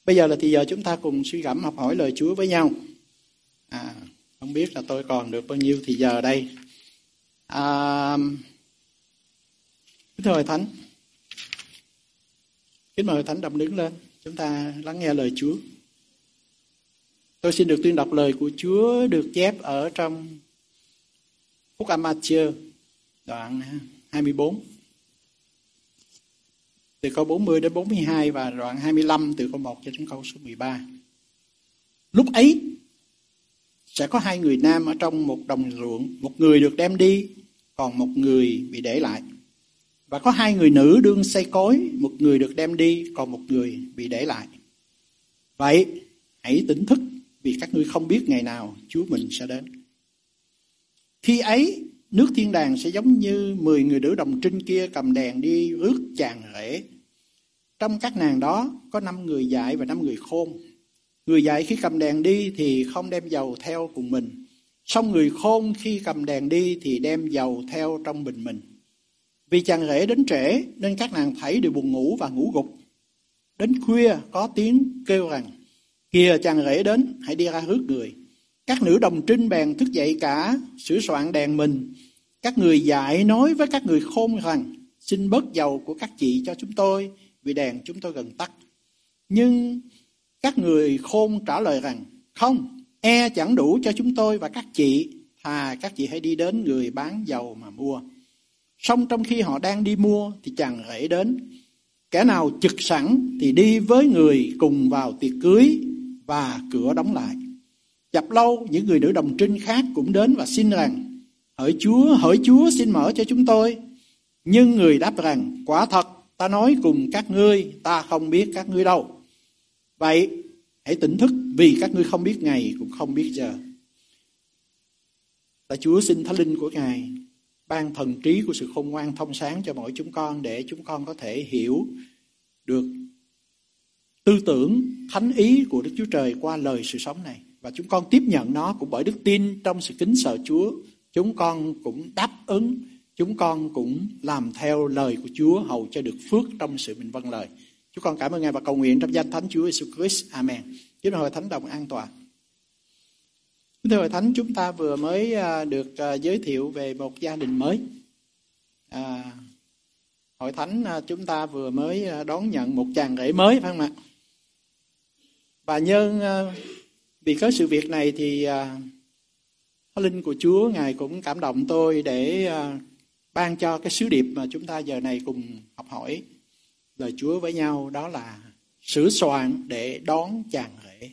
Bây giờ là thì giờ chúng ta cùng suy gẫm học hỏi lời Chúa với nhau. Không biết là tôi còn được bao nhiêu thì giờ đây. Kính thưa Hội Thánh, kính mời Hội Thánh đồng đứng lên, chúng ta lắng nghe lời Chúa. Tôi xin được tuyên đọc lời của Chúa được chép ở trong Phúc Âm Ma-thi-ơ đoạn 24 từ câu 40 đến 42 và đoạn 25 từ câu 1 cho đến câu số 13. Lúc ấy sẽ có hai người nam ở trong một đồng ruộng, một người được đem đi, còn một người bị để lại. Và có hai người nữ đương xây cối, một người được đem đi, còn một người bị để lại. Vậy hãy tỉnh thức, vì các ngươi không biết ngày nào Chúa mình sẽ đến. Khi ấy, nước thiên đàng sẽ giống như 10 người nữ đồng trinh kia cầm đèn đi rước chàng rể. Trong các nàng đó có 5 người dại và 5 người khôn. Người dại khi cầm đèn đi thì không đem dầu theo cùng mình. Song người khôn khi cầm đèn đi thì đem dầu theo trong bình mình. Vì chàng rể đến trễ nên các nàng thảy đều buồn ngủ và ngủ gục. Đến khuya có tiếng kêu rằng: kìa chàng rể đến, hãy đi ra rước người. Các nữ đồng trinh bèn thức dậy cả, sửa soạn đèn mình. Các người dại nói với các người khôn rằng: xin bớt dầu của các chị cho chúng tôi, vì đèn chúng tôi gần tắt. Nhưng các người khôn trả lời rằng: không, chẳng đủ cho chúng tôi và các chị, thà các chị hãy đi đến người bán dầu mà mua. Song trong khi họ đang đi mua thì chàng rể đến. Kẻ nào chực sẵn thì đi với người cùng vào tiệc cưới, và cửa đóng lại. Chập lâu những người nữ đồng trinh khác cũng đến và xin rằng: hỡi Chúa xin mở cho chúng tôi. Nhưng người đáp rằng: quả thật ta nói cùng các ngươi, ta không biết các ngươi đâu. Vậy hãy tỉnh thức, vì các ngươi không biết ngày cũng không biết giờ. Ta Chúa xin Thánh Linh của Ngài ban thần trí của sự khôn ngoan thông sáng cho mỗi chúng con, để chúng con có thể hiểu được tư tưởng thánh ý của Đức Chúa Trời qua lời sự sống này. Và chúng con tiếp nhận nó cũng bởi đức tin trong sự kính sợ Chúa. Chúng con cũng đáp ứng, chúng con cũng làm theo lời của Chúa, hầu cho được phước trong sự mình vâng lời. Chúng con cảm ơn Ngài và cầu nguyện trong danh Thánh Chúa Giêsu Christ. Amen. Kính mời Hội Thánh đồng an toàn. Thưa Hội Thánh, chúng ta vừa mới được giới thiệu về một gia đình mới. Hội Thánh chúng ta vừa mới đón nhận một chàng rể mới, phải không ạ? Và nhân vì có sự việc này thì Thánh Linh của Chúa Ngài cũng cảm động tôi để ban cho cái sứ điệp mà chúng ta giờ này cùng học hỏi lời Chúa với nhau, đó là sửa soạn để đón chàng rể.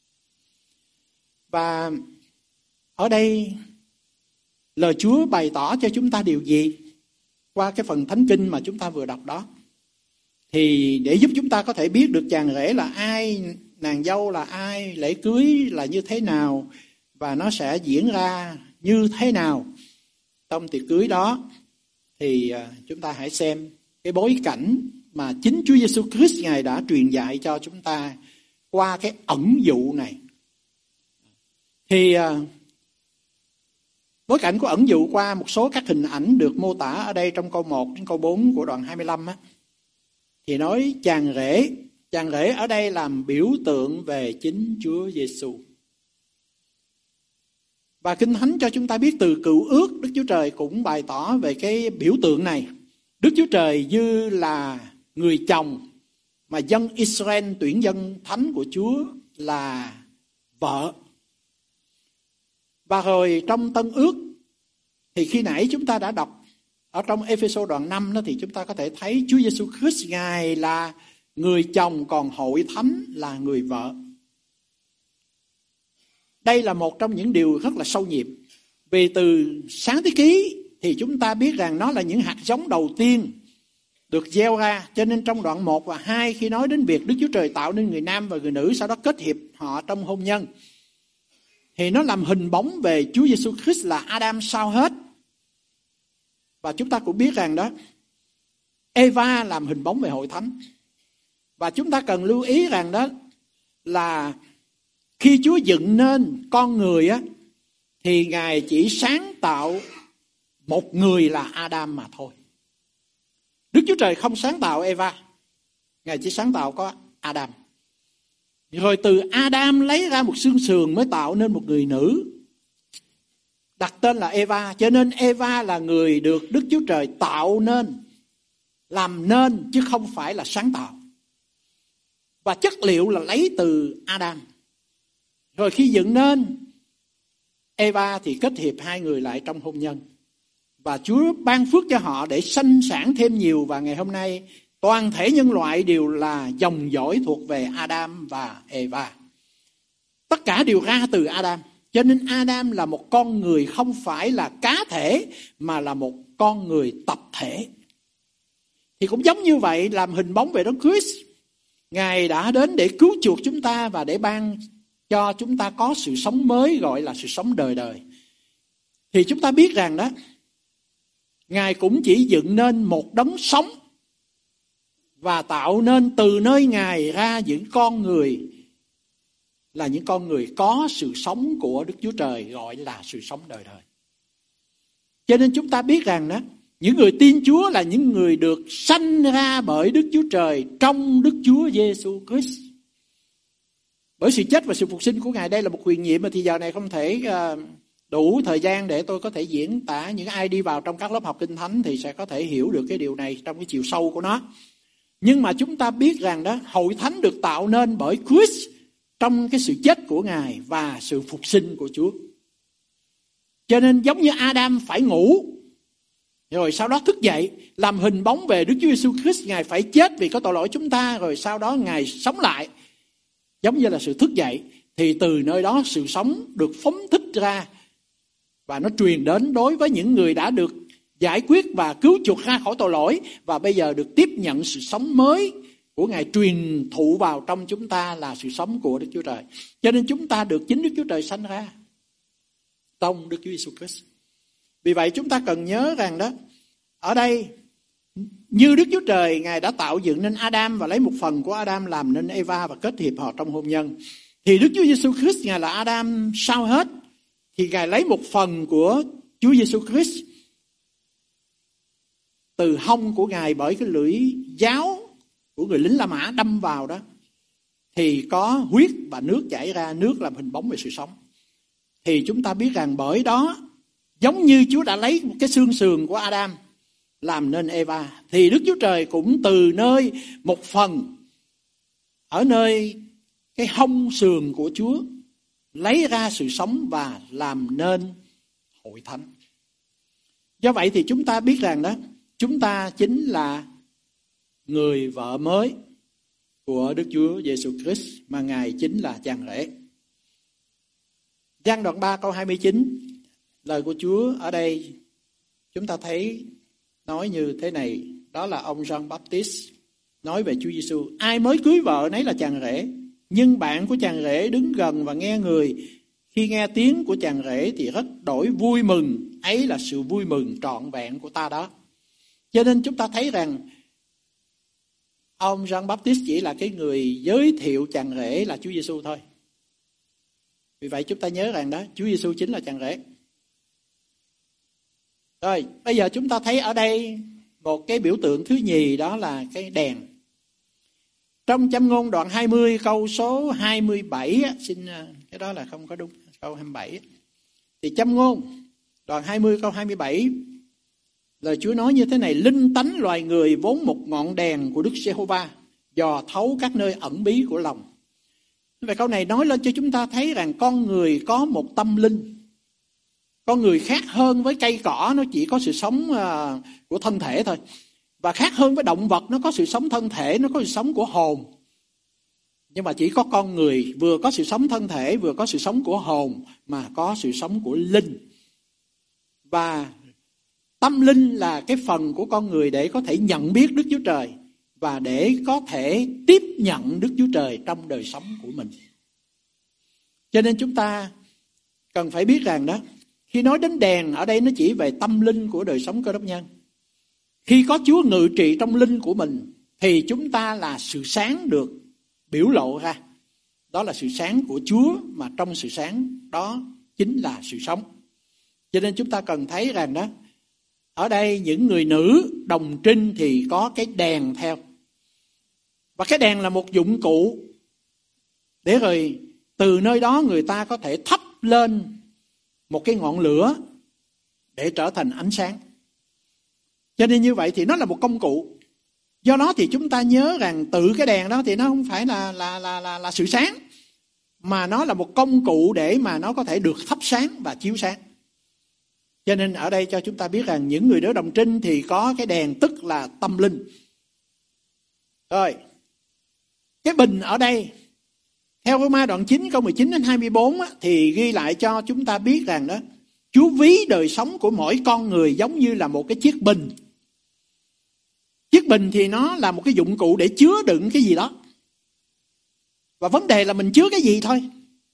Và ở đây lời Chúa bày tỏ cho chúng ta điều gì qua cái phần Thánh Kinh mà chúng ta vừa đọc đó? Thì để giúp chúng ta có thể biết được chàng rể là ai, nàng dâu là ai, lễ cưới là như thế nào, và nó sẽ diễn ra như thế nào trong tiệc cưới đó, thì chúng ta hãy xem cái bối cảnh mà chính Chúa Giêsu Christ Ngài đã truyền dạy cho chúng ta qua cái ẩn dụ này. Thì bối cảnh của ẩn dụ qua một số các hình ảnh được mô tả ở đây trong câu 1 đến câu 4 của đoạn 25 á, thì nói chàng rể ở đây làm biểu tượng về chính Chúa Giêsu. Và Kinh Thánh cho chúng ta biết từ Cựu Ước, Đức Chúa Trời cũng bày tỏ về cái biểu tượng này. Đức Chúa Trời như là người chồng mà dân Israel tuyển dân thánh của Chúa là vợ. Và rồi trong Tân Ước thì khi nãy chúng ta đã đọc ở trong Ê-phê-sô đoạn 5 đó, thì chúng ta có thể thấy Chúa Giêsu Christ Ngài là người chồng, còn hội thánh là người vợ. Đây là một trong những điều rất là sâu nhiệm. Vì từ Sáng Thế Ký thì chúng ta biết rằng nó là những hạt giống đầu tiên được gieo ra. Cho nên trong đoạn 1 và 2 khi nói đến việc Đức Chúa Trời tạo nên người nam và người nữ, sau đó kết hiệp họ trong hôn nhân, thì nó làm hình bóng về Chúa Giêsu Christ là Adam sau hết. Và chúng ta cũng biết rằng đó, Eva làm hình bóng về hội thánh. Và chúng ta cần lưu ý rằng đó là khi Chúa dựng nên con người á, thì Ngài chỉ sáng tạo một người là Adam mà thôi. Đức Chúa Trời không sáng tạo Eva, Ngài chỉ sáng tạo có Adam. Rồi từ Adam lấy ra một xương sườn mới tạo nên một người nữ, đặt tên là Eva. Cho nên Eva là người được Đức Chúa Trời tạo nên, làm nên, chứ không phải là sáng tạo. Và chất liệu là lấy từ Adam. Rồi khi dựng nên Eva thì kết hiệp hai người lại trong hôn nhân. Và Chúa ban phước cho họ để sanh sản thêm nhiều. Và ngày hôm nay toàn thể nhân loại đều là dòng dõi thuộc về Adam và Eva. Tất cả đều ra từ Adam. Cho nên Adam là một con người không phải là cá thể, mà là một con người tập thể. Thì cũng giống như vậy, làm hình bóng về Đấng Christ. Ngài đã đến để cứu chuộc chúng ta và để ban cho chúng ta có sự sống mới, gọi là sự sống đời đời. Thì chúng ta biết rằng đó, Ngài cũng chỉ dựng nên một đấng sống và tạo nên từ nơi Ngài ra những con người, là những con người có sự sống của Đức Chúa Trời, gọi là sự sống đời đời. Cho nên chúng ta biết rằng đó, những người tin Chúa là những người được sanh ra bởi Đức Chúa Trời trong Đức Chúa Giêsu Christ. Bởi sự chết và sự phục sinh của Ngài. Đây là một huyền nhiệm mà thì giờ này không thể đủ thời gian để tôi có thể diễn tả. Những ai đi vào trong các lớp học Kinh Thánh thì sẽ có thể hiểu được cái điều này trong cái chiều sâu của nó. Nhưng mà chúng ta biết rằng đó, hội thánh được tạo nên bởi Christ trong cái sự chết của Ngài và sự phục sinh của Chúa. Cho nên giống như Adam phải ngủ, rồi sau đó thức dậy, làm hình bóng về Đức Chúa Giêsu Christ. Ngài phải chết vì có tội lỗi chúng ta, rồi sau đó Ngài sống lại, giống như là sự thức dậy. Thì từ nơi đó sự sống được phóng thích ra, và nó truyền đến đối với những người đã được giải quyết và cứu chuộc ra khỏi tội lỗi, và bây giờ được tiếp nhận sự sống mới của Ngài truyền thụ vào trong chúng ta, là sự sống của Đức Chúa Trời. Cho nên chúng ta được chính Đức Chúa Trời sanh ra trong Đức Chúa Giêsu Christ. Vì vậy chúng ta cần nhớ rằng đó, ở đây như Đức Chúa Trời Ngài đã tạo dựng nên Adam và lấy một phần của Adam làm nên Eva và kết hiệp họ trong hôn nhân, thì Đức Chúa Giêsu Christ Ngài là Adam sau hết, thì Ngài lấy một phần của Chúa Giêsu Christ từ hông của Ngài, bởi cái lưỡi giáo của người lính La Mã đâm vào đó, thì có huyết và nước chảy ra, nước làm hình bóng về sự sống. Thì chúng ta biết rằng bởi đó, giống như Chúa đã lấy một cái xương sườn của Adam làm nên Eva, thì Đức Chúa Trời cũng từ nơi một phần ở nơi cái hông sườn của Chúa lấy ra sự sống và làm nên hội thánh. Do vậy thì chúng ta biết rằng đó, chúng ta chính là người vợ mới của Đức Chúa Giêsu Christ, mà Ngài chính là chàng rể. Giăng đoạn 3 câu 29, lời của Chúa ở đây chúng ta thấy nói như thế này. Đó là ông John Baptist nói về Chúa Giêsu: ai mới cưới vợ nấy là chàng rể, nhưng bạn của chàng rể đứng gần và nghe người. Khi nghe tiếng của chàng rể thì rất đổi vui mừng, ấy là sự vui mừng trọn vẹn của ta đó. Cho nên chúng ta thấy rằng ông John Baptist chỉ là cái người giới thiệu chàng rể là Chúa Giêsu thôi. Vì vậy chúng ta nhớ rằng đó, Chúa Giêsu chính là chàng rể. Rồi, bây giờ chúng ta thấy ở đây một cái biểu tượng thứ nhì, đó là cái đèn. Trong Châm Ngôn đoạn 20 câu số 27, cái đó là không có đúng, câu 27. Thì Châm Ngôn đoạn 20 câu 27, lời Chúa nói như thế này: linh tánh loài người vốn một ngọn đèn của Đức Giê-hô-va, dò thấu các nơi ẩn bí của lòng. Và câu này nói lên cho chúng ta thấy rằng con người có một tâm linh. Con người khác hơn với cây cỏ, nó chỉ có sự sống của thân thể thôi. Và khác hơn với động vật, nó có sự sống thân thể, nó có sự sống của hồn. Nhưng mà chỉ có con người vừa có sự sống thân thể, vừa có sự sống của hồn, mà có sự sống của linh. Và tâm linh là cái phần của con người để có thể nhận biết Đức Chúa Trời và để có thể tiếp nhận Đức Chúa Trời trong đời sống của mình. Cho nên chúng ta cần phải biết rằng đó, khi nói đến đèn ở đây nó chỉ về tâm linh của đời sống Cơ Đốc nhân. Khi có Chúa ngự trị trong linh của mình thì chúng ta là sự sáng được biểu lộ ra. Đó là sự sáng của Chúa, mà trong sự sáng đó chính là sự sống. Cho nên chúng ta cần thấy rằng đó, ở đây những người nữ đồng trinh thì có cái đèn theo. Và cái đèn là một dụng cụ để rồi từ nơi đó người ta có thể thắp lên một cái ngọn lửa để trở thành ánh sáng. Cho nên như vậy thì nó là một công cụ. Do đó thì chúng ta nhớ rằng tự cái đèn đó thì nó không phải là sự sáng, mà nó là một công cụ để mà nó có thể được thắp sáng và chiếu sáng. Cho nên ở đây cho chúng ta biết rằng những người đỡ đồng trinh thì có cái đèn tức là tâm linh. Rồi, cái bình ở đây theo Roma đoạn 9 câu 19 đến 24 thì ghi lại cho chúng ta biết rằng đó, Chúa ví đời sống của mỗi con người giống như là một cái chiếc bình. Chiếc bình thì nó là một cái dụng cụ để chứa đựng cái gì đó. Và vấn đề là mình chứa cái gì thôi.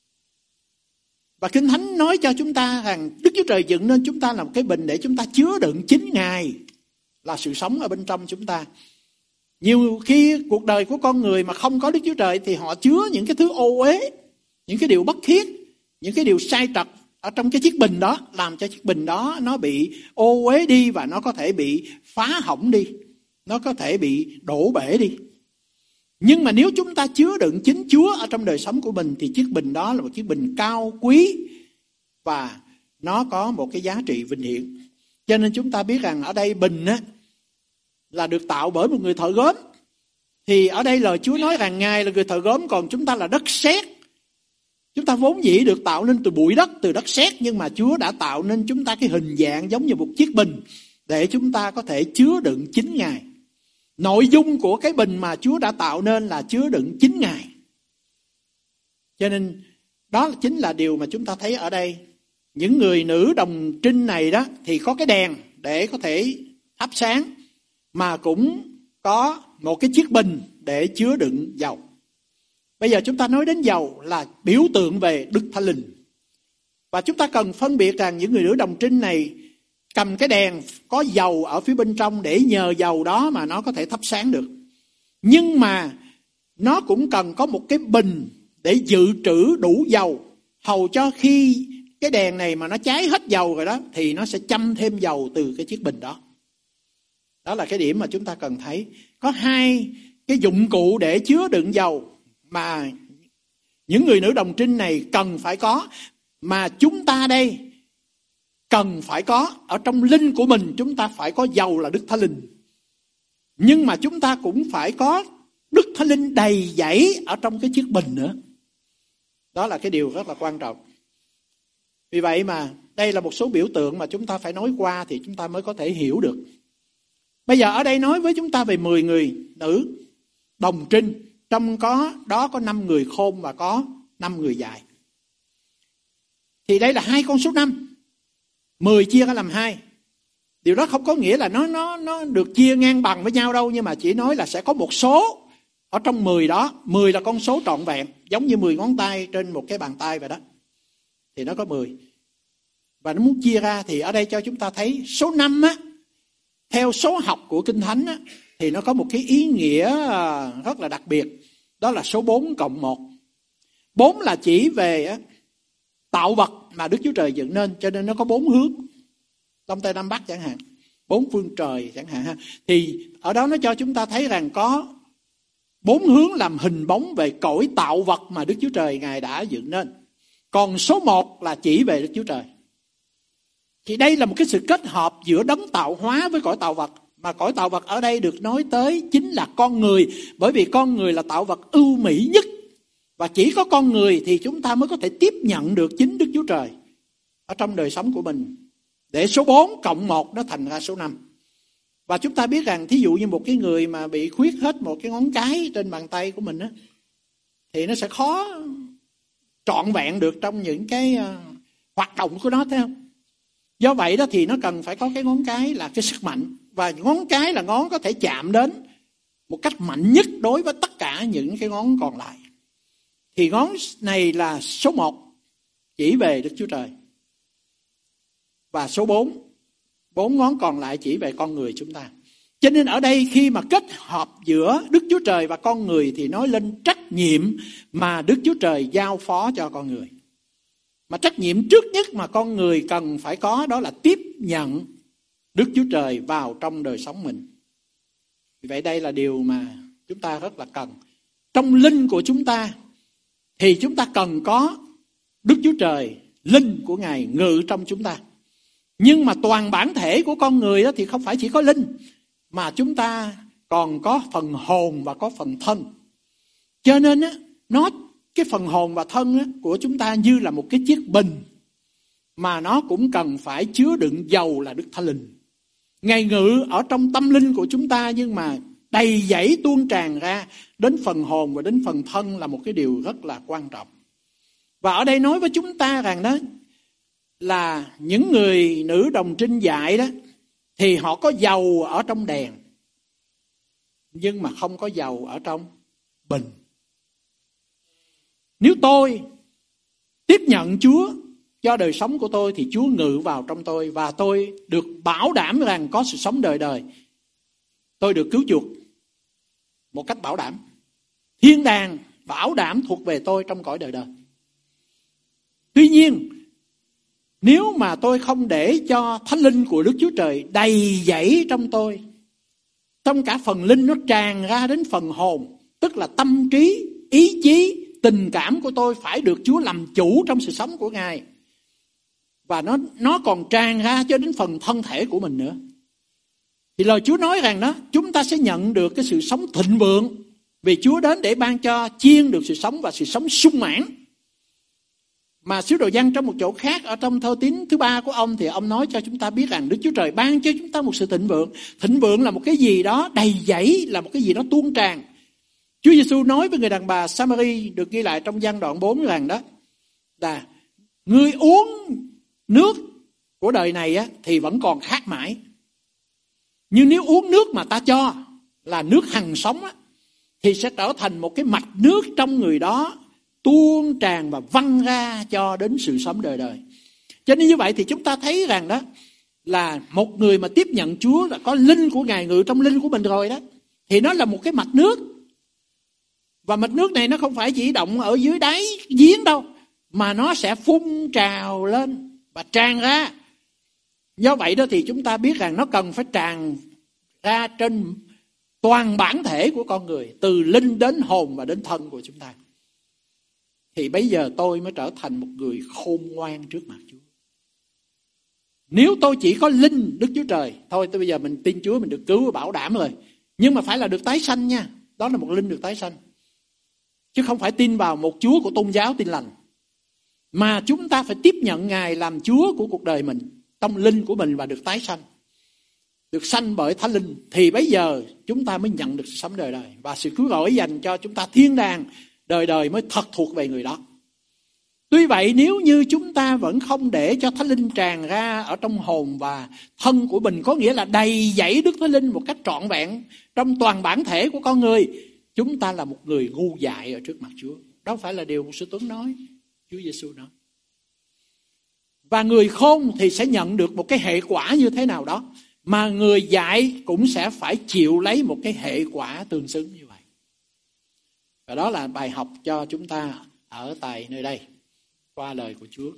Và Kinh Thánh nói cho chúng ta rằng Đức Chúa Trời dựng nên chúng ta là một cái bình để chúng ta chứa đựng chính Ngài, là sự sống ở bên trong chúng ta. Nhiều khi cuộc đời của con người mà không có Đức Chúa Trời thì họ chứa những cái thứ ô uế, những cái điều bất thiết, những cái điều sai trật ở trong cái chiếc bình đó, làm cho chiếc bình đó nó bị ô uế đi và nó có thể bị phá hỏng đi, nó có thể bị đổ bể đi. Nhưng mà nếu chúng ta chứa đựng chính Chúa ở trong đời sống của mình thì chiếc bình đó là một chiếc bình cao quý và nó có một cái giá trị vinh hiển. Cho nên chúng ta biết rằng ở đây bình là được tạo bởi một người thợ gốm. Thì ở đây lời Chúa nói rằng Ngài là người thợ gốm, còn chúng ta là đất sét. Chúng ta vốn dĩ được tạo nên từ bụi đất, từ đất sét, nhưng mà Chúa đã tạo nên chúng ta cái hình dạng giống như một chiếc bình để chúng ta có thể chứa đựng chính Ngài. Nội dung của cái bình mà Chúa đã tạo nên là chứa đựng chính Ngài. Cho nên đó chính là điều mà chúng ta thấy ở đây. Những người nữ đồng trinh này đó thì có cái đèn để có thể thắp sáng, mà cũng có một cái chiếc bình để chứa đựng dầu. Bây giờ chúng ta nói đến dầu là biểu tượng về Đức Thánh Linh. Và chúng ta cần phân biệt rằng những người nữ đồng trinh này cầm cái đèn có dầu ở phía bên trong để nhờ dầu đó mà nó có thể thắp sáng được. Nhưng mà nó cũng cần có một cái bình để dự trữ đủ dầu, hầu cho khi cái đèn này mà nó cháy hết dầu rồi đó thì nó sẽ châm thêm dầu từ cái chiếc bình đó. Đó là cái điểm mà chúng ta cần thấy. Có hai cái dụng cụ để chứa đựng dầu mà những người nữ đồng trinh này cần phải có, mà chúng ta đây cần phải có. Ở trong linh của mình chúng ta phải có dầu là Đức Thánh Linh. Nhưng mà chúng ta cũng phải có Đức Thánh Linh đầy dẫy ở trong cái chiếc bình nữa. Đó là cái điều rất là quan trọng. Vì vậy mà đây là một số biểu tượng mà chúng ta phải nói qua thì chúng ta mới có thể hiểu được. Bây giờ ở đây nói với chúng ta về 10 người nữ đồng trinh. Trong đó có 5 người khôn và có 5 người dại. Thì đây là 2 con số 5. 10 chia ra làm 2. Điều đó không có nghĩa là nó được chia ngang bằng với nhau đâu, nhưng mà chỉ nói là sẽ có một số ở trong 10 đó. 10 là con số trọn vẹn, giống như 10 ngón tay trên một cái bàn tay vậy đó. Thì nó có 10. Và nó muốn chia ra thì ở đây cho chúng ta thấy số 5 theo số học của Kinh Thánh thì nó có một cái ý nghĩa rất là đặc biệt. Đó là số 4 cộng 1. 4 là chỉ về tạo vật mà Đức Chúa Trời dựng nên, cho nên nó có 4 hướng. Đông Tây Nam Bắc chẳng hạn, 4 phương trời chẳng hạn. Thì ở đó nó cho chúng ta thấy rằng có 4 hướng làm hình bóng về cõi tạo vật mà Đức Chúa Trời Ngài đã dựng nên. Còn số 1 là chỉ về Đức Chúa Trời. Thì đây là một cái sự kết hợp giữa đấng tạo hóa với cõi tạo vật. Mà cõi tạo vật ở đây được nói tới chính là con người. Bởi vì con người là tạo vật ưu mỹ nhất. Và chỉ có con người thì chúng ta mới có thể tiếp nhận được chính Đức Chúa Trời ở trong đời sống của mình. Để số 4 cộng 1 nó thành ra số 5. Và chúng ta biết rằng thí dụ như một cái người mà bị khuyết hết một cái ngón cái trên bàn tay của mình thì nó sẽ khó trọn vẹn được trong những cái hoạt động của nó, thấy không? Do vậy đó thì nó cần phải có cái ngón cái là cái sức mạnh. Và ngón cái là ngón có thể chạm đến một cách mạnh nhất đối với tất cả những cái ngón còn lại. Thì ngón này là số 1 chỉ về Đức Chúa Trời. Và số 4 ngón còn lại chỉ về con người chúng ta. Cho nên ở đây khi mà kết hợp giữa Đức Chúa Trời và con người thì nói lên trách nhiệm mà Đức Chúa Trời giao phó cho con người. Mà trách nhiệm trước nhất mà con người cần phải có đó là tiếp nhận Đức Chúa Trời vào trong đời sống mình. Vì vậy đây là điều mà chúng ta rất là cần. Trong linh của chúng ta thì chúng ta cần có Đức Chúa Trời, linh của Ngài ngự trong chúng ta. Nhưng mà toàn bản thể của con người đó thì không phải chỉ có linh, mà chúng ta còn có phần hồn và có phần thân. Cho nên á, cái phần hồn và thân á, của chúng ta như là một cái chiếc bình, mà nó cũng cần phải chứa đựng dầu là Đức Thánh Linh. Ngài ngự ở trong tâm linh của chúng ta, nhưng mà đầy dẫy tuôn tràn ra đến phần hồn và đến phần thân là một cái điều rất là quan trọng. Và ở đây nói với chúng ta rằng đó là những người nữ đồng trinh dạy đó thì họ có dầu ở trong đèn, nhưng mà không có dầu ở trong bình. Nếu tôi tiếp nhận Chúa cho đời sống của tôi thì Chúa ngự vào trong tôi, và tôi được bảo đảm rằng có sự sống đời đời. Tôi được cứu chuộc một cách bảo đảm. Thiên đàng bảo đảm thuộc về tôi trong cõi đời đời. Tuy nhiên, nếu mà tôi không để cho Thánh Linh của Đức Chúa Trời đầy dẫy trong tôi, trong cả phần linh nó tràn ra đến phần hồn, tức là tâm trí, ý chí, tình cảm của tôi phải được Chúa làm chủ trong sự sống của Ngài. Và nó còn tràn ra cho đến phần thân thể của mình nữa. Thì lời Chúa nói rằng đó, chúng ta sẽ nhận được cái sự sống thịnh vượng, vì Chúa đến để ban cho chiên được sự sống và sự sống sung mãn. Mà sứ đồ Giăng trong một chỗ khác, ở trong thơ tín thứ 3 của ông, thì ông nói cho chúng ta biết rằng Đức Chúa Trời ban cho chúng ta một sự thịnh vượng. Thịnh vượng là một cái gì đó đầy dẫy, là một cái gì đó tuôn tràn. Chúa Giêsu nói với người đàn bà Samari, được ghi lại trong Giăng đoạn 4 rằng đó là: ngươi uống nước của đời này á, thì vẫn còn khát mãi. Nhưng nếu uống nước mà ta cho là nước hằng sống á, thì sẽ trở thành một cái mạch nước trong người đó, tuôn tràn và văng ra cho đến sự sống đời đời. Cho nên như vậy thì chúng ta thấy rằng đó là một người mà tiếp nhận Chúa là có linh của Ngài ngự trong linh của mình rồi đó, thì nó là một cái mạch nước. Và mạch nước này nó không phải chỉ động ở dưới đáy giếng đâu, mà nó sẽ phun trào lên và tràn ra. Do vậy đó thì chúng ta biết rằng nó cần phải tràn ra trên toàn bản thể của con người, từ linh đến hồn và đến thân của chúng ta. Thì bây giờ tôi mới trở thành một người khôn ngoan trước mặt Chúa. Nếu tôi chỉ có linh Đức Chúa Trời, thôi tôi bây giờ mình tin Chúa, mình được cứu bảo đảm rồi. Nhưng mà phải là được tái sanh nha. Đó là một linh được tái sanh. Chứ không phải tin vào một Chúa của tôn giáo Tin Lành. Mà chúng ta phải tiếp nhận Ngài làm Chúa của cuộc đời mình, tâm linh của mình, và được tái sanh, được sanh bởi Thánh Linh. Thì bây giờ chúng ta mới nhận được sự sống đời đời, và sự cứu rỗi dành cho chúng ta thiên đàng đời đời mới thật thuộc về người đó. Tuy vậy, nếu như chúng ta vẫn không để cho Thánh Linh tràn ra ở trong hồn và thân của mình, có nghĩa là đầy dẫy Đức Thánh Linh một cách trọn vẹn trong toàn bản thể của con người, chúng ta là một người ngu dại ở trước mặt Chúa. Đó phải là điều Mục sư Tuấn nói, Chúa Giêsu nói. Và người khôn thì sẽ nhận được một cái hệ quả như thế nào đó, mà người dại cũng sẽ phải chịu lấy một cái hệ quả tương xứng như vậy. Và đó là bài học cho chúng ta ở tại nơi đây qua lời của Chúa.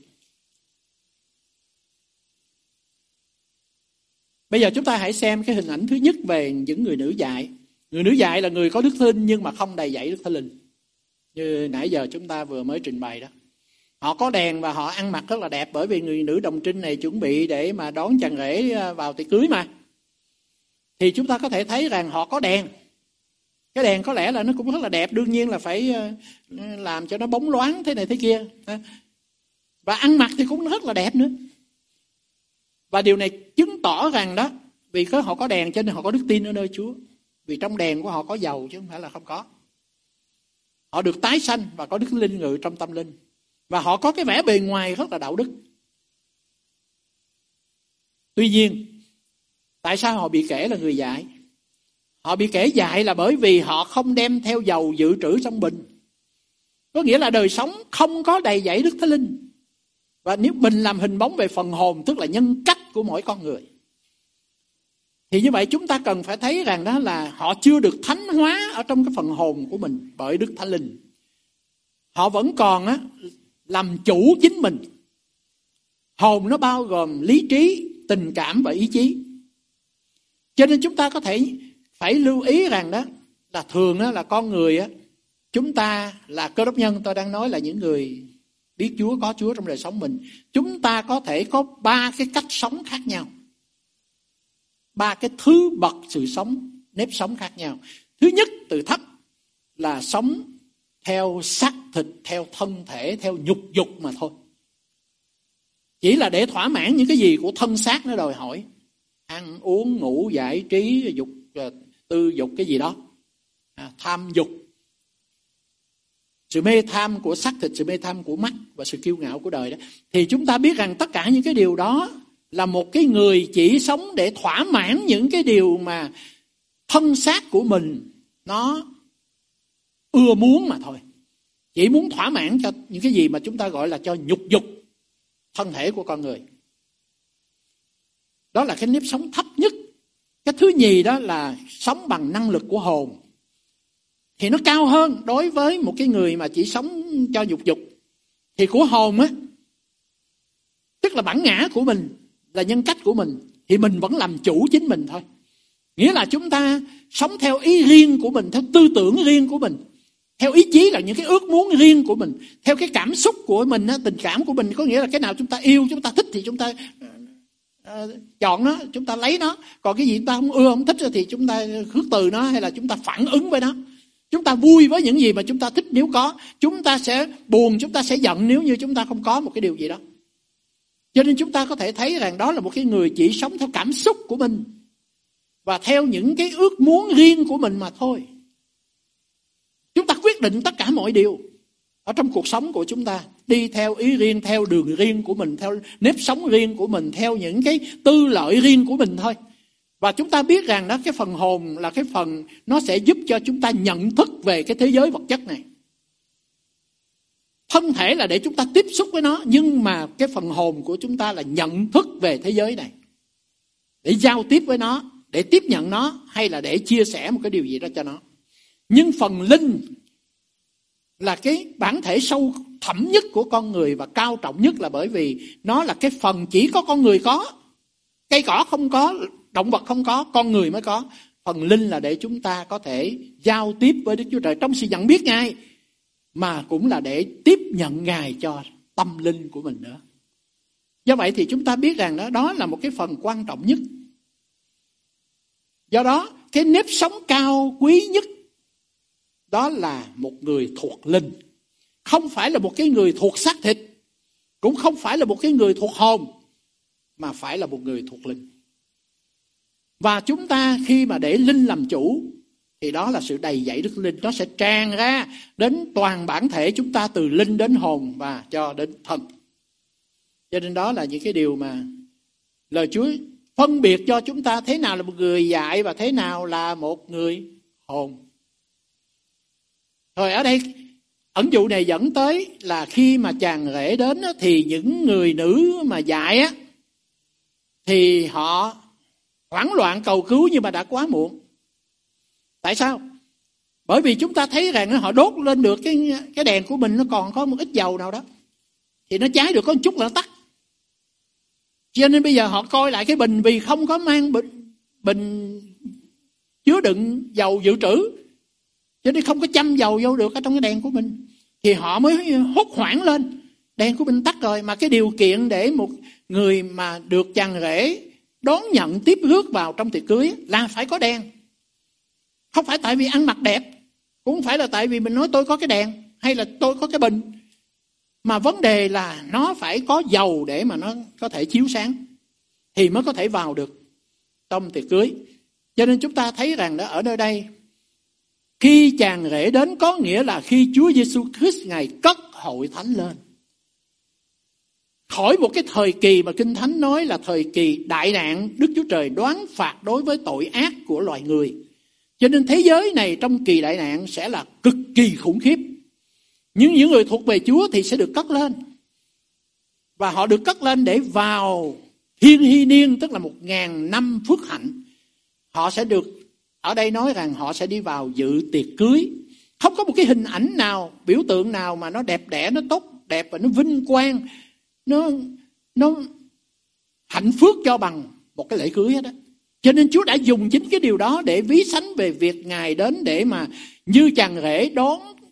Bây giờ chúng ta hãy xem cái hình ảnh thứ nhất về những người nữ dại. Người nữ dại là người có Đức Thánh Linh nhưng mà không đầy dẫy Đức Thánh Linh, như nãy giờ chúng ta vừa mới trình bày đó. Họ có đèn và họ ăn mặc rất là đẹp, bởi vì người nữ đồng trinh này chuẩn bị để mà đón chàng rể vào tiệc cưới mà. Thì chúng ta có thể thấy rằng họ có đèn. Cái đèn có lẽ là nó cũng rất là đẹp, đương nhiên là phải làm cho nó bóng loáng thế này thế kia. Và ăn mặc thì cũng rất là đẹp nữa. Và điều này chứng tỏ rằng đó, vì họ có đèn cho nên họ có đức tin ở nơi Chúa. Vì trong đèn của họ có dầu chứ không phải là không có. Họ được tái sanh và có Đức Linh ngự trong tâm linh. Và họ có cái vẻ bề ngoài rất là đạo đức. Tuy nhiên, tại sao họ bị kể là người dại? Họ bị kể dại là bởi vì họ không đem theo dầu dự trữ trong bình. Có nghĩa là đời sống không có đầy dẫy Đức Thánh Linh. Và nếu bình làm hình bóng về phần hồn, tức là nhân cách của mỗi con người, thì như vậy chúng ta cần phải thấy rằng đó là họ chưa được thánh hóa ở trong cái phần hồn của mình bởi Đức Thánh Linh. Họ vẫn còn làm chủ chính mình. Hồn nó bao gồm lý trí, tình cảm và ý chí. Cho nên chúng ta có thể phải lưu ý rằng đó là thường đó là con người chúng ta là Cơ Đốc nhân, tôi đang nói là những người biết Chúa, có Chúa trong đời sống mình. Chúng ta có thể có 3 cái cách sống khác nhau. 3 cái thứ bậc sự sống, nếp sống khác nhau. Thứ nhất, từ thấp là sống theo xác thịt, theo thân thể, theo nhục dục mà thôi. Chỉ là để thỏa mãn những cái gì của thân xác nó đòi hỏi. Ăn, uống, ngủ, giải trí, dục, tư dục cái gì đó. Tham dục. Sự mê tham của xác thịt, sự mê tham của mắt và sự kiêu ngạo của đời đó. Thì chúng ta biết rằng tất cả những cái điều đó là một cái người chỉ sống để thỏa mãn những cái điều mà thân xác của mình nó ưa muốn mà thôi. Chỉ muốn thỏa mãn cho những cái gì mà chúng ta gọi là cho nhục dục thân thể của con người. Đó là cái nếp sống thấp nhất. Cái thứ nhì đó là sống bằng năng lực của hồn. Thì nó cao hơn đối với một cái người mà chỉ sống cho nhục dục. Thì của hồn á, tức là bản ngã của mình, là nhân cách của mình, thì mình vẫn làm chủ chính mình thôi. Nghĩa là chúng ta sống theo ý riêng của mình, theo tư tưởng riêng của mình, theo ý chí là những cái ước muốn riêng của mình, theo cái cảm xúc của mình, tình cảm của mình. Có nghĩa là cái nào chúng ta yêu, chúng ta thích thì chúng ta chọn nó, chúng ta lấy nó. Còn cái gì chúng ta không ưa, không thích thì chúng ta khước từ nó, hay là chúng ta phản ứng với nó. Chúng ta vui với những gì mà chúng ta thích nếu có. Chúng ta sẽ buồn, chúng ta sẽ giận nếu như chúng ta không có một cái điều gì đó. Cho nên chúng ta có thể thấy rằng đó là một cái người chỉ sống theo cảm xúc của mình và theo những cái ước muốn riêng của mình mà thôi. Chúng ta quyết định tất cả mọi điều ở trong cuộc sống của chúng ta, đi theo ý riêng, theo đường riêng của mình, theo nếp sống riêng của mình, theo những cái tư lợi riêng của mình thôi. Và chúng ta biết rằng đó, cái phần hồn là cái phần nó sẽ giúp cho chúng ta nhận thức về cái thế giới vật chất này. Thân thể là để chúng ta tiếp xúc với nó, nhưng mà cái phần hồn của chúng ta là nhận thức về thế giới này, để giao tiếp với nó, để tiếp nhận nó, hay là để chia sẻ một cái điều gì đó cho nó. Nhưng phần linh là cái bản thể sâu thẳm nhất của con người và cao trọng nhất, là bởi vì nó là cái phần chỉ có con người có. Cây cỏ không có, động vật không có, con người mới có. Phần linh là để chúng ta có thể giao tiếp với Đức Chúa Trời trong sự nhận biết Ngài, mà cũng là để tiếp nhận Ngài cho tâm linh của mình nữa. Do vậy thì chúng ta biết rằng đó là một cái phần quan trọng nhất. Do đó, cái nếp sống cao quý nhất đó là một người thuộc linh. Không phải là một cái người thuộc xác thịt, cũng không phải là một cái người thuộc hồn, mà phải là một người thuộc linh. Và chúng ta khi mà để linh làm chủ, thì đó là sự đầy dẫy Đức Linh. Nó sẽ tràn ra đến toàn bản thể chúng ta, từ linh đến hồn và cho đến thân. Cho nên đó là những cái điều mà lời Chúa phân biệt cho chúng ta thế nào là một người dại và thế nào là một người hồn. Rồi ở đây ẩn dụ này dẫn tới là khi mà chàng rể đến thì những người nữ mà dại á, thì họ hoảng loạn cầu cứu, nhưng mà đã quá muộn. Tại sao? Bởi vì chúng ta thấy rằng họ đốt lên được cái đèn của mình, nó còn có một ít dầu nào đó, thì nó cháy được có một chút là nó tắt. Cho nên bây giờ họ coi lại cái bình, vì không có mang bình chứa đựng dầu dự trữ, cho nên không có châm dầu vô được ở trong cái đèn của mình. Thì họ mới hốt hoảng lên, đèn của mình tắt rồi. Mà cái điều kiện để một người mà được chàng rể đón nhận tiếp rước vào trong tiệc cưới là phải có đèn. Không phải tại vì ăn mặc đẹp, cũng không phải là tại vì mình nói tôi có cái đèn hay là tôi có cái bình, mà vấn đề là nó phải có dầu để mà nó có thể chiếu sáng, thì mới có thể vào được trong tiệc cưới. Cho nên chúng ta thấy rằng đó, ở nơi đây khi chàng rể đến có nghĩa là khi Chúa Giêsu Christ Ngài cất hội thánh lên, khỏi một cái thời kỳ mà Kinh Thánh nói là thời kỳ đại nạn, Đức Chúa Trời đoán phạt đối với tội ác của loài người. Cho nên thế giới này trong kỳ đại nạn sẽ là cực kỳ khủng khiếp. Nhưng những người thuộc về Chúa thì sẽ được cất lên. Và họ được cất lên để vào thiên hy niên, tức là 1000 năm phước hạnh. Họ sẽ được, ở đây nói rằng họ sẽ đi vào dự tiệc cưới. Không có một cái hình ảnh nào, biểu tượng nào mà nó đẹp đẽ, nó tốt đẹp và nó vinh quang, nó hạnh phúc cho bằng một cái lễ cưới hết á. Cho nên Chúa đã dùng chính cái điều đó để ví sánh về việc Ngài đến để mà như chàng rể đón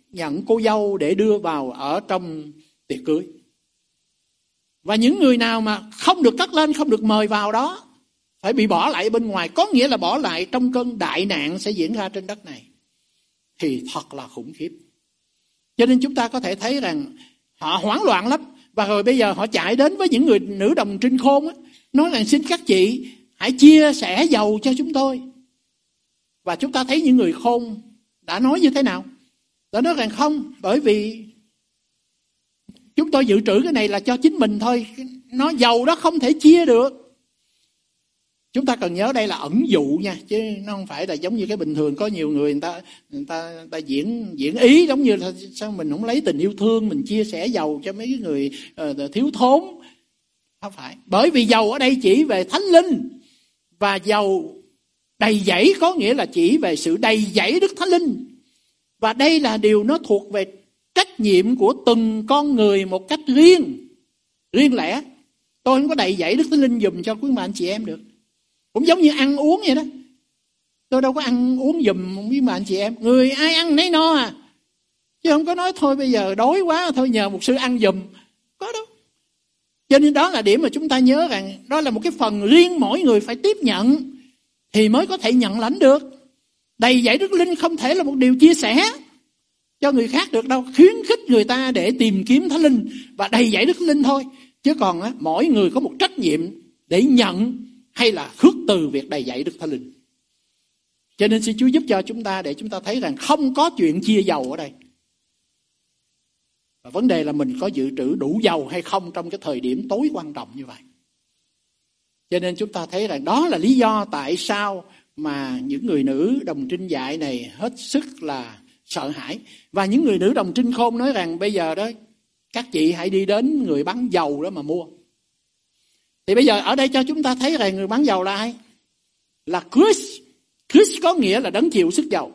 nhận cô dâu để đưa vào ở trong tiệc cưới. Và những người nào mà không được cất lên, không được mời vào đó, phải bị bỏ lại bên ngoài, có nghĩa là bỏ lại trong cơn đại nạn sẽ diễn ra trên đất này. Thì thật là khủng khiếp. Cho nên chúng ta có thể thấy rằng họ hoảng loạn lắm. Và rồi bây giờ họ chạy đến với những người nữ đồng trinh khôn á, nói rằng xin các chị hãy chia sẻ giàu cho chúng tôi. Và chúng ta thấy những người khôn đã nói như thế nào? Đã nói rằng không, bởi vì chúng tôi dự trữ cái này là cho chính mình thôi. Nó giàu đó không thể chia được. Chúng ta cần nhớ đây là ẩn dụ nha, chứ nó không phải là giống như cái bình thường. Có nhiều người người ta diễn ý giống như là sao mình không lấy tình yêu thương mình chia sẻ giàu cho mấy cái người thiếu thốn. Không phải. Bởi vì giàu ở đây chỉ về thánh linh, và giàu đầy dẫy có nghĩa là chỉ về sự đầy dẫy Đức Thánh Linh. Và đây là điều nó thuộc về trách nhiệm của từng con người một cách riêng lẻ. Tôi không có đầy dẫy Đức Thánh Linh dùm cho quý bà anh chị em được. Cũng giống như ăn uống vậy đó. Tôi đâu có ăn uống dùm với bà anh chị em. Người ai ăn nấy no à. Chứ không có nói thôi bây giờ đói quá thôi nhờ một sư ăn dùm. Có đâu. Cho nên đó là điểm mà chúng ta nhớ rằng đó là một cái phần riêng mỗi người phải tiếp nhận thì mới có thể nhận lãnh được. Đầy dẫy Đức Linh không thể là một điều chia sẻ cho người khác được đâu. Khuyến khích người ta để tìm kiếm Thánh Linh và đầy dẫy Đức Linh thôi. Chứ còn mỗi người có một trách nhiệm để nhận hay là khước từ việc đầy dẫy Đức Thánh Linh. Cho nên xin Chúa giúp cho chúng ta để chúng ta thấy rằng không có chuyện chia giàu ở đây. Và vấn đề là mình có dự trữ đủ giàu hay không trong cái thời điểm tối quan trọng như vậy. Cho nên chúng ta thấy rằng đó là lý do tại sao mà những người nữ đồng trinh dại này hết sức là sợ hãi. Và những người nữ đồng trinh khôn nói rằng bây giờ đó các chị hãy đi đến người bán dầu đó mà mua. Thì bây giờ ở đây cho chúng ta thấy rằng người bán dầu là ai? Là Christ. Christ có nghĩa là đấng chịu sức dầu.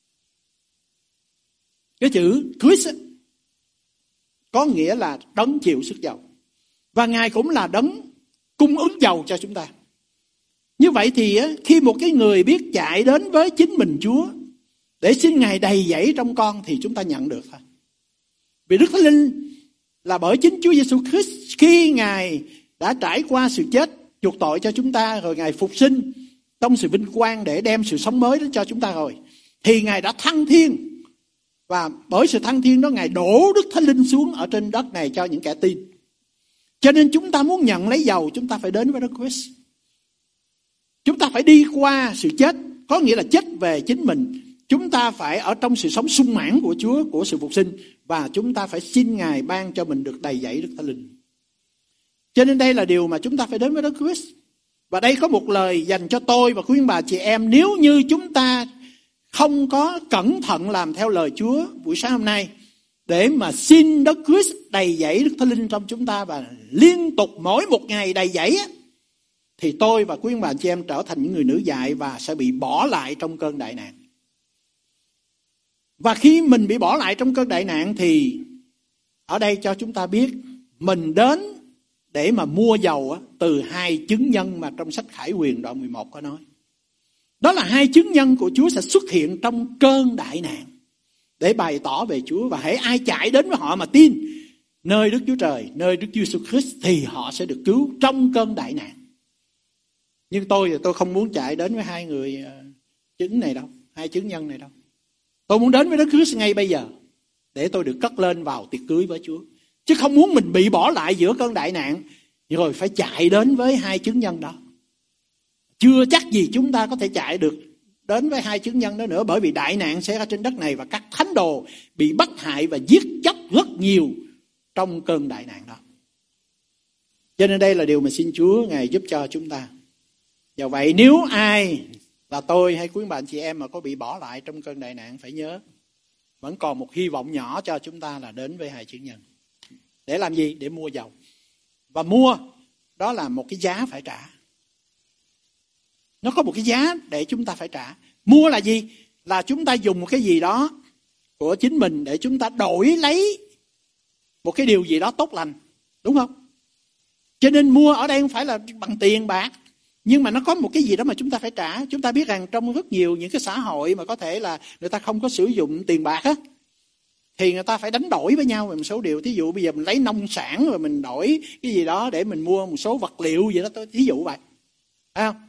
Cái chữ Christ có nghĩa là đấng chịu sức dầu. Và Ngài cũng là đấng cung ứng dầu cho chúng ta. Như vậy thì khi một cái người biết chạy đến với chính mình Chúa để xin Ngài đầy dẫy trong con thì chúng ta nhận được thôi. Vì Đức Thánh Linh là bởi chính Chúa Giêsu Christ khi Ngài đã trải qua sự chết chuộc tội cho chúng ta, rồi Ngài phục sinh trong sự vinh quang để đem sự sống mới đến cho chúng ta rồi, thì Ngài đã thăng thiên. Và bởi sự thăng thiên đó Ngài đổ Đức Thánh Linh xuống ở trên đất này cho những kẻ tin. Cho nên chúng ta muốn nhận lấy dầu, chúng ta phải đến với Đức Christ. Chúng ta phải đi qua sự chết, có nghĩa là chết về chính mình. Chúng ta phải ở trong sự sống sung mãn của Chúa, của sự phục sinh. Và chúng ta phải xin Ngài ban cho mình được đầy dẫy Đức Thánh Linh. Cho nên đây là điều mà chúng ta phải đến với Đức Christ. Và đây có một lời dành cho tôi và quý bà chị em. Nếu như chúng ta không có cẩn thận làm theo lời Chúa buổi sáng hôm nay, để mà xin Đức Christ đầy dẫy Đức Thánh Linh trong chúng ta và liên tục mỗi một ngày đầy dẫy, thì tôi và quý bà chị em trở thành những người nữ dại và sẽ bị bỏ lại trong cơn đại nạn. Và khi mình bị bỏ lại trong cơn đại nạn thì ở đây cho chúng ta biết mình đến để mà mua dầu từ hai chứng nhân mà trong sách Khải Huyền đoạn 11 có nói. Đó là hai chứng nhân của Chúa sẽ xuất hiện trong cơn đại nạn để bày tỏ về Chúa. Và hễ ai chạy đến với họ mà tin nơi Đức Chúa Trời, nơi Đức Chúa Giêsu Christ thì họ sẽ được cứu trong cơn đại nạn. Nhưng tôi không muốn chạy đến với hai người chứng này đâu, hai chứng nhân này đâu. Tôi muốn đến với Đức Christ ngay bây giờ để tôi được cất lên vào tiệc cưới với Chúa. Chứ không muốn mình bị bỏ lại giữa cơn đại nạn rồi phải chạy đến với hai chứng nhân đó. Chưa chắc gì chúng ta có thể chạy được đến với hai chứng nhân đó nữa, bởi vì đại nạn sẽ ra trên đất này và các thánh đồ bị bắt hại và giết chóc rất nhiều trong cơn đại nạn đó. Cho nên đây là điều mà xin Chúa Ngài giúp cho chúng ta. Và vậy nếu ai là tôi hay quý bà anh chị em mà có bị bỏ lại trong cơn đại nạn, phải nhớ vẫn còn một hy vọng nhỏ cho chúng ta là đến với hai chứng nhân. Để làm gì? Để mua dầu. Và mua đó là một cái giá phải trả. Nó có một cái giá để chúng ta phải trả. Mua là gì? Là chúng ta dùng một cái gì đó của chính mình để chúng ta đổi lấy một cái điều gì đó tốt lành. Đúng không? Cho nên mua ở đây không phải là bằng tiền bạc, nhưng mà nó có một cái gì đó mà chúng ta phải trả. Chúng ta biết rằng trong rất nhiều những cái xã hội mà có thể là người ta không có sử dụng tiền bạc á, thì người ta phải đánh đổi với nhau về một số điều. Thí dụ bây giờ mình lấy nông sản rồi mình đổi cái gì đó để mình mua một số vật liệu gì đó, thí dụ vậy. Phải không?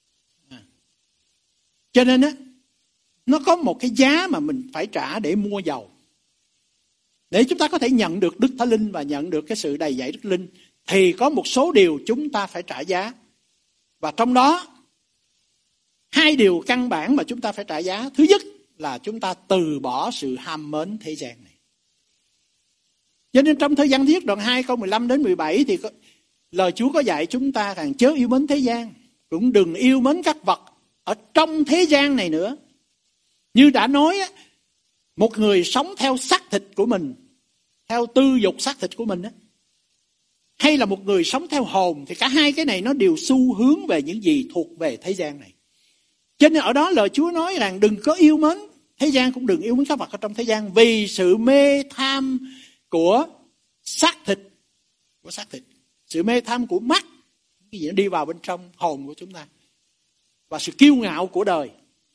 Cho nên á, nó có một cái giá mà mình phải trả để mua dầu. Để chúng ta có thể nhận được Đức Thánh Linh và nhận được cái sự đầy dẫy Đức Linh, thì có một số điều chúng ta phải trả giá. Và trong đó, 2 điều căn bản mà chúng ta phải trả giá. Thứ nhất là chúng ta từ bỏ sự ham mến thế gian này. Cho nên trong thời gian thiết đoạn 2 câu 15 đến 17 thì lời Chúa có dạy chúng ta rằng chớ yêu mến thế gian, cũng đừng yêu mến các vật ở trong thế gian này nữa. Như đã nói, một người sống theo xác thịt của mình, theo tư dục xác thịt của mình, hay là một người sống theo hồn, thì cả hai cái này nó đều xu hướng về những gì thuộc về thế gian này. Cho nên ở đó lời Chúa nói rằng đừng có yêu mến thế gian, cũng đừng yêu mến các vật ở trong thế gian, vì sự mê tham của xác thịt, sự mê tham của mắt, cái gì nó đi vào bên trong hồn của chúng ta, và sự kiêu ngạo của đời.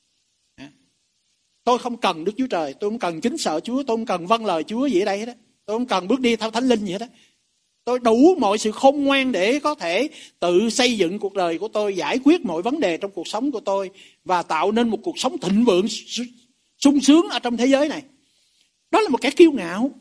Tôi không cần Đức Chúa Trời, tôi không cần kính sợ Chúa, tôi không cần vâng lời Chúa gì ở đây hết á, tôi không cần bước đi theo Thánh Linh gì hết á. Tôi đủ mọi sự khôn ngoan để có thể tự xây dựng cuộc đời của tôi, giải quyết mọi vấn đề trong cuộc sống của tôi và tạo nên một cuộc sống thịnh vượng, sung sướng ở trong thế giới này. Đó là một kẻ kiêu ngạo,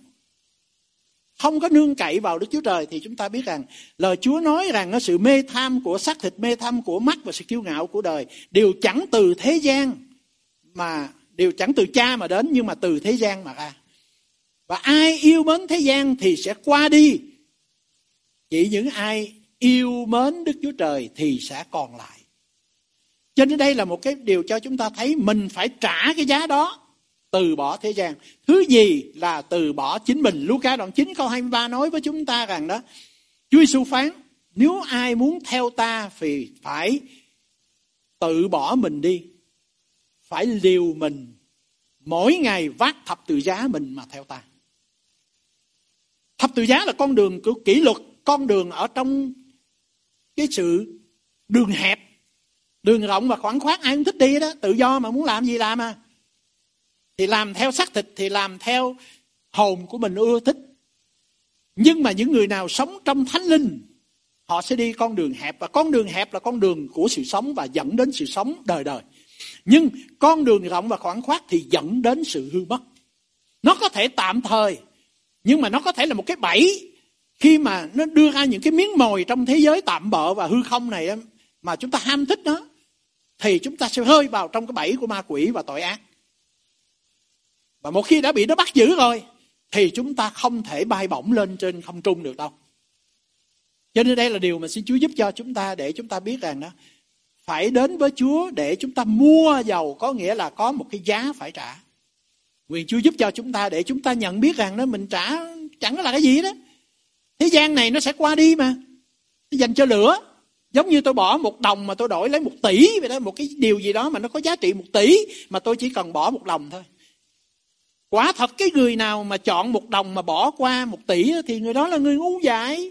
không có nương cậy vào Đức Chúa Trời. Thì chúng ta biết rằng lời Chúa nói rằng sự mê tham của xác thịt, mê tham của mắt và sự kiêu ngạo của đời đều chẳng từ thế gian, mà đều chẳng từ Cha mà đến, nhưng mà từ thế gian mà ra. Và ai yêu mến thế gian thì sẽ qua đi. Chỉ những ai yêu mến Đức Chúa Trời thì sẽ còn lại. Cho nên đây là một cái điều cho chúng ta thấy mình phải trả cái giá đó, từ bỏ thế gian. Thứ gì là từ bỏ chính mình? Luca đoạn 9 câu 23 nói với chúng ta rằng đó, Chúa Giêsu phán, nếu ai muốn theo ta thì phải tự bỏ mình đi, phải liều mình mỗi ngày vác thập tự giá mình mà theo ta. Thập tự giá là con đường của kỷ luật, con đường ở trong cái sự đường hẹp. Đường rộng và khoảng khoát ai cũng thích đi đó, tự do mà muốn làm gì làm à. Thì làm theo xác thịt, thì làm theo hồn của mình ưa thích. Nhưng mà những người nào sống trong Thánh Linh, họ sẽ đi con đường hẹp. Và con đường hẹp là con đường của sự sống và dẫn đến sự sống đời đời. Nhưng con đường rộng và khoảng khoát thì dẫn đến sự hư mất. Nó có thể tạm thời, nhưng mà nó có thể là một cái bẫy. Khi mà nó đưa ra những cái miếng mồi trong thế giới tạm bợ và hư không này mà chúng ta ham thích nó, thì chúng ta sẽ rơi vào trong cái bẫy của ma quỷ và tội ác. Và một khi đã bị nó bắt giữ rồi thì chúng ta không thể bay bổng lên trên không trung được đâu. Cho nên đây là điều mà xin Chúa giúp cho chúng ta, để chúng ta biết rằng đó, phải đến với Chúa để chúng ta mua dầu, có nghĩa là có một cái giá phải trả. Nguyện Chúa giúp cho chúng ta để chúng ta nhận biết rằng đó, mình trả chẳng có là cái gì đó. Thế gian này nó sẽ qua đi mà. Nó dành cho lửa. Giống như tôi bỏ 1 đồng mà tôi đổi lấy 1 tỷ vậy đó. Một cái điều gì đó mà nó có giá trị 1 tỷ mà tôi chỉ cần bỏ 1 đồng thôi. Quả thật cái người nào mà chọn 1 đồng mà bỏ qua 1 tỷ thì người đó là người ngu dại.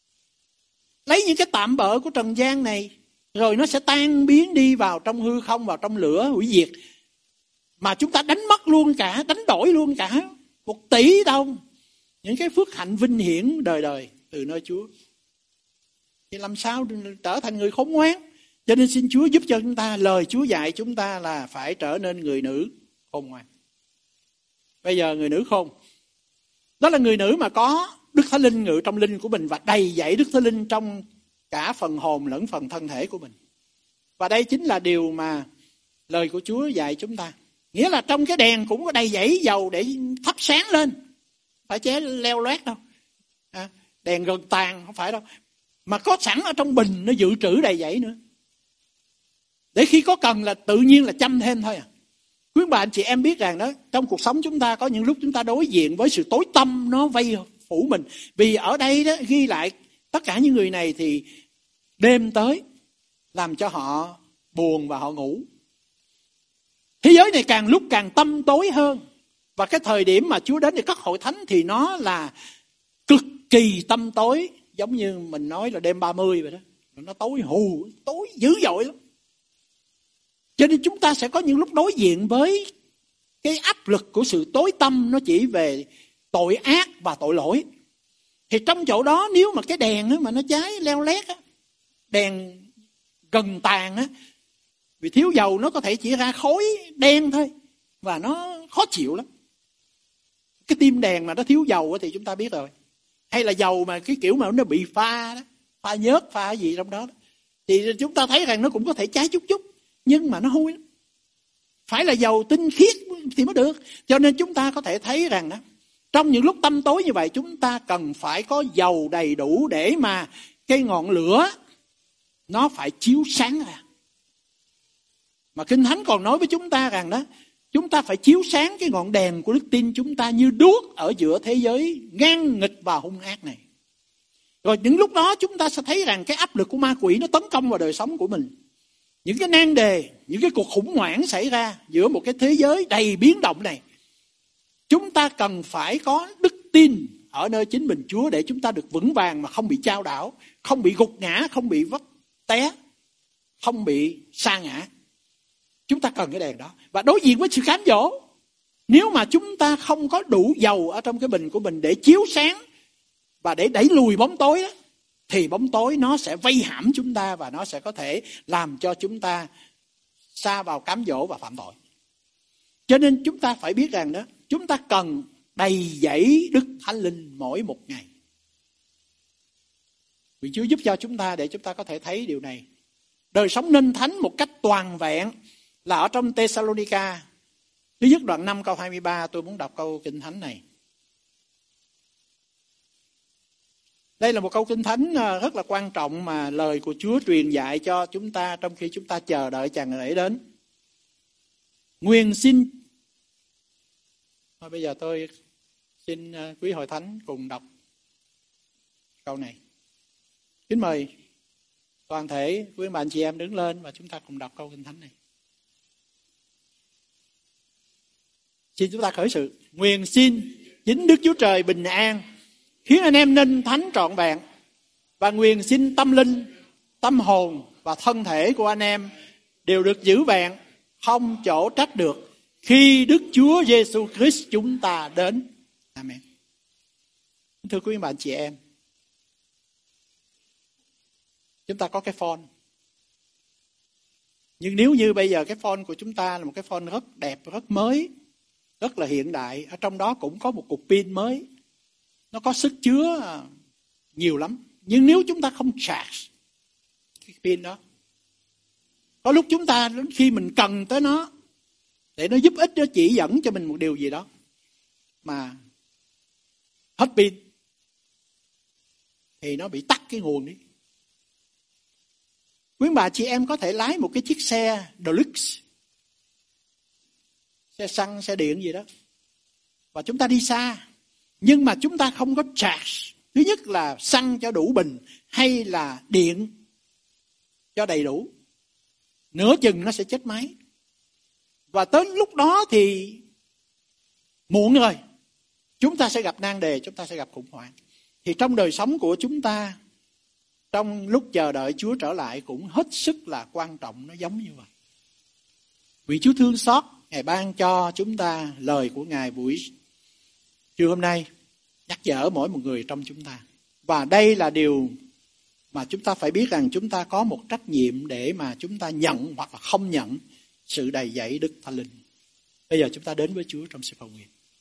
Lấy những cái tạm bợ của trần gian này, rồi nó sẽ tan biến đi vào trong hư không, vào trong lửa hủy diệt. Mà chúng ta đánh mất luôn cả, đánh đổi luôn cả 1 tỷ đồng. Những cái phước hạnh vinh hiển đời đời từ nơi Chúa. Thì làm sao trở thành người khôn ngoan? Cho nên xin Chúa giúp cho chúng ta. Lời Chúa dạy chúng ta là phải trở nên người nữ khôn ngoan. Bây giờ người nữ khôn, đó là người nữ mà có Đức Thánh Linh ngự trong linh của mình và đầy dẫy Đức Thánh Linh trong cả phần hồn lẫn phần thân thể của mình. Và đây chính là điều mà lời của Chúa dạy chúng ta. Nghĩa là trong cái đèn cũng có đầy dẫy dầu để thắp sáng lên. Phải chế leo loét đâu. Đèn gần tàn không phải đâu. Mà có sẵn ở trong bình nó dự trữ đầy dẫy nữa. Để khi có cần là tự nhiên là chăm thêm thôi à. Quý bà anh chị em biết rằng đó, trong cuộc sống chúng ta có những lúc chúng ta đối diện với sự tối tăm nó vây phủ mình. Vì ở đây đó ghi lại tất cả những người này thì đêm tới làm cho họ buồn và họ ngủ. Thế giới này càng lúc càng tăm tối hơn. Và cái thời điểm mà Chúa đến để cất hội thánh thì nó là cực kỳ tăm tối. Giống như mình nói là đêm 30 vậy đó. Nó tối hù, tối dữ dội lắm. Cho nên chúng ta sẽ có những lúc đối diện với cái áp lực của sự tối tăm nó chỉ về tội ác và tội lỗi. Thì trong chỗ đó nếu mà cái đèn á, mà nó cháy leo lét á, đèn gần tàn á, vì thiếu dầu nó có thể chỉ ra khói đen thôi và nó khó chịu lắm. Cái tim đèn mà nó thiếu dầu á, thì chúng ta biết rồi. Hay là dầu mà cái kiểu mà nó bị pha đó, pha nhớt, pha gì trong đó, thì chúng ta thấy rằng nó cũng có thể cháy chút chút, nhưng mà nó hôi lắm. Phải là dầu tinh khiết thì mới được. Cho nên chúng ta có thể thấy rằng đó, trong những lúc tăm tối như vậy, chúng ta cần phải có dầu đầy đủ để mà cái ngọn lửa nó phải chiếu sáng ra. Mà Kinh Thánh còn nói với chúng ta rằng đó, chúng ta phải chiếu sáng cái ngọn đèn của đức tin chúng ta như đuốc ở giữa thế giới ngang nghịch và hung ác này. Rồi những lúc đó chúng ta sẽ thấy rằng cái áp lực của ma quỷ nó tấn công vào đời sống của mình. Những cái nan đề, những cái cuộc khủng hoảng xảy ra giữa một cái thế giới đầy biến động này. Chúng ta cần phải có đức tin ở nơi chính mình Chúa để chúng ta được vững vàng mà không bị chao đảo, không bị gục ngã, không bị vấp té, không bị sa ngã. Chúng ta cần cái đèn đó. Và đối diện với sự cám dỗ, nếu mà chúng ta không có đủ dầu ở trong cái bình của mình để chiếu sáng và để đẩy lùi bóng tối đó, thì bóng tối nó sẽ vây hãm chúng ta và nó sẽ có thể làm cho chúng ta sa vào cám dỗ và phạm tội. Cho nên chúng ta phải biết rằng đó, chúng ta cần đầy dẫy Đức Thánh Linh mỗi một ngày. Vì Chúa giúp cho chúng ta để chúng ta có thể thấy điều này. Đời sống nên thánh một cách toàn vẹn là ở trong Thessalonica. Thứ nhất đoạn 5 câu 23, tôi muốn đọc câu Kinh Thánh này. Đây là một câu Kinh Thánh rất là quan trọng mà lời của Chúa truyền dạy cho chúng ta trong khi chúng ta chờ đợi chàng rể đến. Nguyện xin... Thôi bây giờ tôi xin quý hội thánh cùng đọc câu này. Kính mời toàn thể quý bạn chị em đứng lên và chúng ta cùng đọc câu Kinh Thánh này. Xin chúng ta khởi sự. Nguyện xin chính Đức Chúa Trời bình an khiến anh em nên thánh trọn vẹn, và nguyện xin tâm linh, tâm hồn và thân thể của anh em đều được giữ vẹn, không chỗ trách được khi Đức Chúa Giêsu Christ chúng ta đến. Amen. Thưa quý bạn chị em, chúng ta có cái phone. Nhưng nếu như bây giờ cái phone của chúng ta là một cái phone rất đẹp, rất mới, rất là hiện đại, ở trong đó cũng có một cục pin mới, nó có sức chứa nhiều lắm. Nhưng nếu chúng ta không charge cái pin đó, có lúc chúng ta khi mình cần tới nó để nó giúp ích, nó chỉ dẫn cho mình một điều gì đó mà hết pin thì nó bị tắt cái nguồn đi. Quý bà chị em có thể lái một cái chiếc xe Deluxe, xe xăng, xe điện gì đó, và chúng ta đi xa, nhưng mà chúng ta không có charge. Thứ nhất là xăng cho đủ bình hay là điện cho đầy đủ, nửa chừng nó sẽ chết máy. Và tới lúc đó thì muộn rồi, chúng ta sẽ gặp nan đề, chúng ta sẽ gặp khủng hoảng. Thì trong đời sống của chúng ta, trong lúc chờ đợi Chúa trở lại cũng hết sức là quan trọng, nó giống như vậy. Vì Chúa thương xót, Ngài ban cho chúng ta lời của Ngài buổi trưa hôm nay, nhắc nhở mỗi một người trong chúng ta. Và đây là điều mà chúng ta phải biết rằng chúng ta có một trách nhiệm để mà chúng ta nhận hoặc là không nhận sự đầy dẫy Đức Thánh Linh. Bây giờ chúng ta đến với Chúa trong sự cầu nguyện.